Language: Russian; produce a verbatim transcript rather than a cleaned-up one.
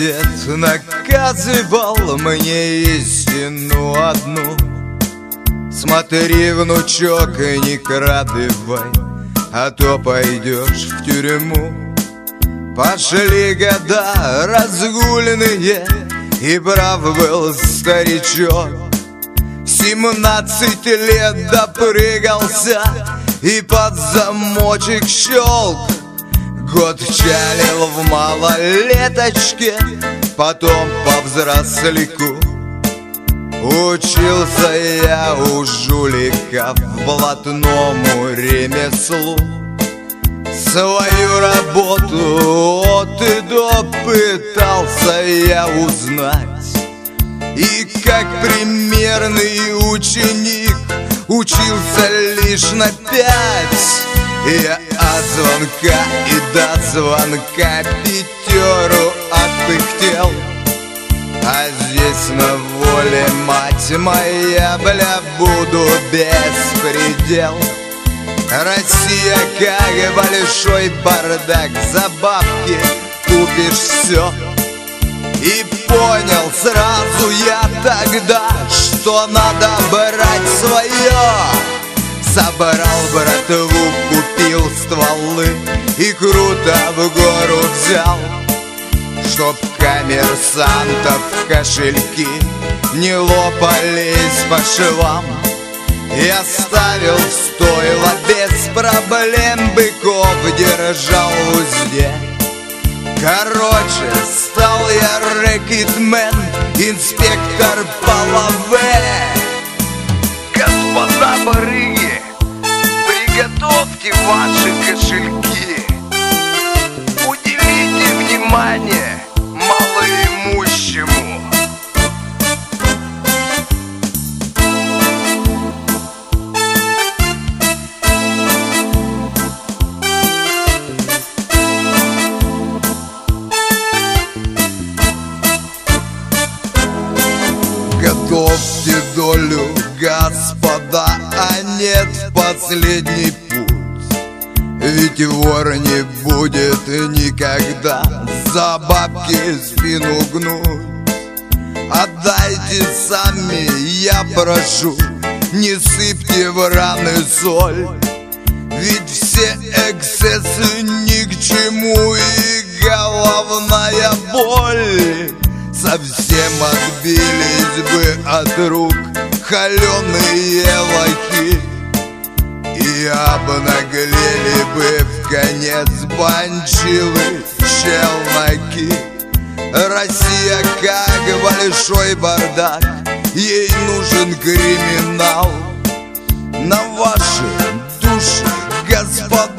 дед наказывал мне истину одну: смотри, внучок, не крадывай, а то пойдешь в тюрьму. Пошли года разгульные, и прав был старичок. Семнадцать лет допрыгался и под замочек щелк. Год чалил в малолеточке, потом по взросляку. Учился я у жулика в блатному ремеслу. Свою работу от и до пытался я узнать, и как примерный ученик учился лишь на пять. Я от звонка и до звонка пятеру отпыхтел. А здесь на воле, мать моя, бля, буду беспредел. Россия как большой бардак, за бабки купишь все. И понял сразу я тогда, что надо брать свое. Собрал братву, купил стволы и круто в гору взял, чтоб коммерсантов кошельки не лопались по швам. Я ставил в стойло без проблем, быков держал в узде. Короче, стал я рэкетмен, инспектор по лаве. Господа барыги, приготовьте ваши кошельки. Уделите внимание малоимущему. Готовьте долю, господа, а нет последний путь. Ведь вор не будет никогда за бабки спину гнуть. Отдайте сами, я прошу, не сыпьте в раны соль. Ведь все эксцессы ни к чему, и головная боль. Совсем отбились бы от рук холеные лохи, и обнаглели бы в конец банчилы челноки. Россия как большой бардак, ей нужен криминал. На ваши души, господа,